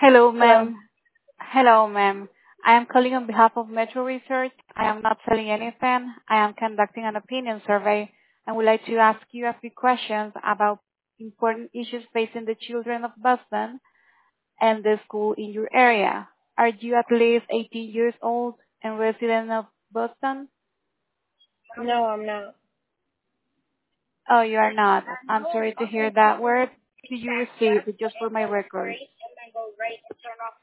Hello, Hello. ma'am. Hello, ma'am. I am calling on behalf of Metro Research. I am not selling anything. I am conducting an opinion survey and would like to ask you a few questions about important issues facing the children of Boston and the school in your area. Are you at least 18 years old and resident of Boston? No, I'm not. Oh, you are not. I'm sorry to hear that. Where did you receive it just for my records?